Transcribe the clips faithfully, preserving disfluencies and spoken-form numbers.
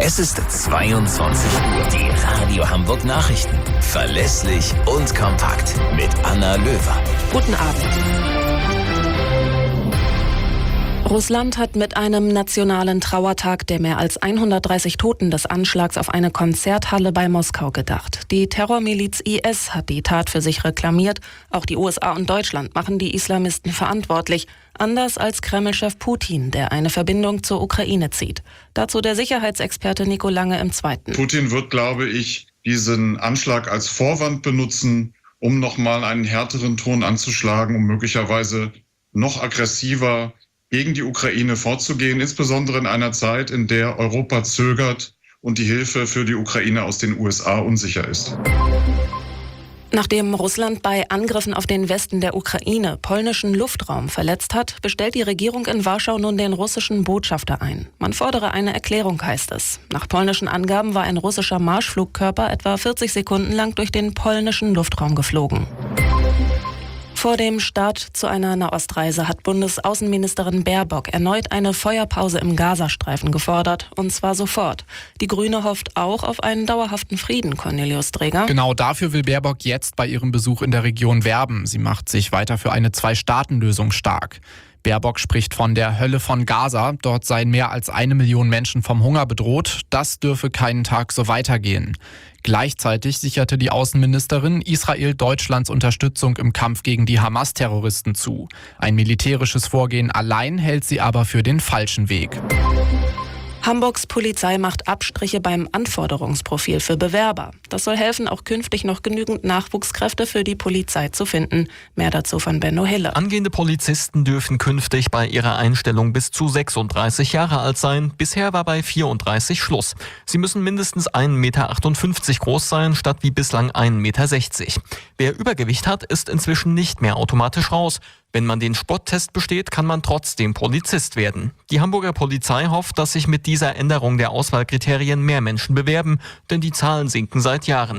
Es ist zweiundzwanzig Uhr. Die Radio Hamburg Nachrichten. Verlässlich und kompakt mit Anna Löwer. Guten Abend. Russland hat mit einem nationalen Trauertag der mehr als hundertdreißig Toten des Anschlags auf eine Konzerthalle bei Moskau gedacht. Die Terrormiliz I S hat die Tat für sich reklamiert. Auch die U S A und Deutschland machen die Islamisten verantwortlich. Anders als Kreml-Chef Putin, der eine Verbindung zur Ukraine zieht. Dazu der Sicherheitsexperte Nico Lange im Zweiten. Putin wird, glaube ich, diesen Anschlag als Vorwand benutzen, um nochmal einen härteren Ton anzuschlagen, um möglicherweise noch aggressiver gegen die Ukraine vorzugehen, insbesondere in einer Zeit, in der Europa zögert und die Hilfe für die Ukraine aus den U S A unsicher ist. Nachdem Russland bei Angriffen auf den Westen der Ukraine polnischen Luftraum verletzt hat, bestellt die Regierung in Warschau nun den russischen Botschafter ein. Man fordere eine Erklärung, heißt es. Nach polnischen Angaben war ein russischer Marschflugkörper etwa vierzig Sekunden lang durch den polnischen Luftraum geflogen. Vor dem Start zu einer Nahostreise hat Bundesaußenministerin Baerbock erneut eine Feuerpause im Gazastreifen gefordert, und zwar sofort. Die Grüne hofft auch auf einen dauerhaften Frieden, Cornelius Dreger. Genau dafür will Baerbock jetzt bei ihrem Besuch in der Region werben. Sie macht sich weiter für eine Zwei-Staaten-Lösung stark. Baerbock spricht von der Hölle von Gaza. Dort seien mehr als eine Million Menschen vom Hunger bedroht. Das dürfe keinen Tag so weitergehen. Gleichzeitig sicherte die Außenministerin Israel Deutschlands Unterstützung im Kampf gegen die Hamas-Terroristen zu. Ein militärisches Vorgehen allein hält sie aber für den falschen Weg. Hamburgs Polizei macht Abstriche beim Anforderungsprofil für Bewerber. Das soll helfen, auch künftig noch genügend Nachwuchskräfte für die Polizei zu finden. Mehr dazu von Benno Hille. Angehende Polizisten dürfen künftig bei ihrer Einstellung bis zu sechsunddreißig Jahre alt sein. Bisher war bei vierunddreißig Schluss. Sie müssen mindestens ein Meter achtundfünfzig groß sein, statt wie bislang ein Meter sechzig. Wer Übergewicht hat, ist inzwischen nicht mehr automatisch raus. Wenn man den Sporttest besteht, kann man trotzdem Polizist werden. Die Hamburger Polizei hofft, dass sich mit dieser Änderung der Auswahlkriterien mehr Menschen bewerben, denn die Zahlen sinken seit Jahren.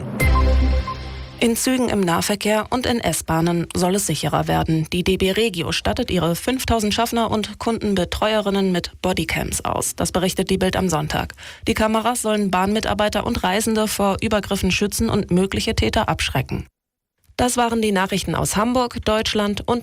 In Zügen im Nahverkehr und in S-Bahnen soll es sicherer werden. Die D B Regio stattet ihre fünftausend Schaffner und Kundenbetreuerinnen mit Bodycams aus. Das berichtet die Bild am Sonntag. Die Kameras sollen Bahnmitarbeiter und Reisende vor Übergriffen schützen und mögliche Täter abschrecken. Das waren die Nachrichten aus Hamburg, Deutschland und